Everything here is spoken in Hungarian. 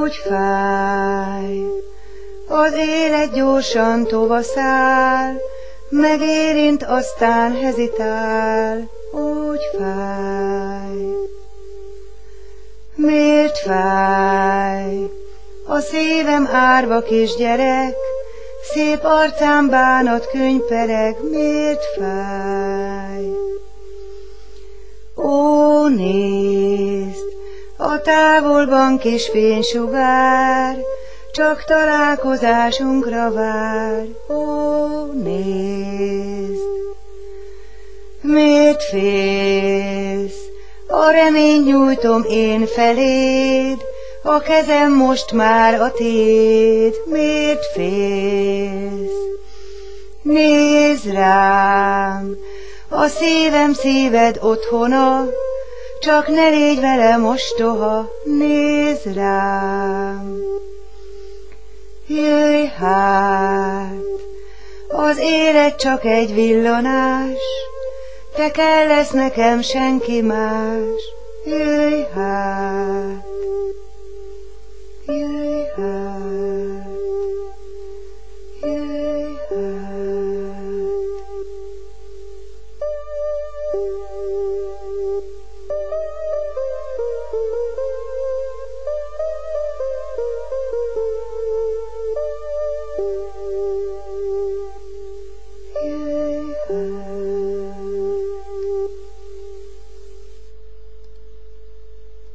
úgy fáj. Az élet gyorsan tovaszáll, megérint, aztán hezitál, úgy fáj. Miért fáj? A szívem árva kisgyerek, szép arcán bánat könypereg, miért fáj? Ó, nézd, a távolban kis fénysugár, csak találkozásunkra vár, ó, nézd. Miért félsz? A reményt nyújtom én feléd, a kezem most már a tiéd, miért félsz? Nézd rám, a szívem szíved otthona, csak ne légy vele mostoha, nézd rám. Jöjj hát, az élet csak egy villanás, te kell lesz nekem, senki más, jöjj hát.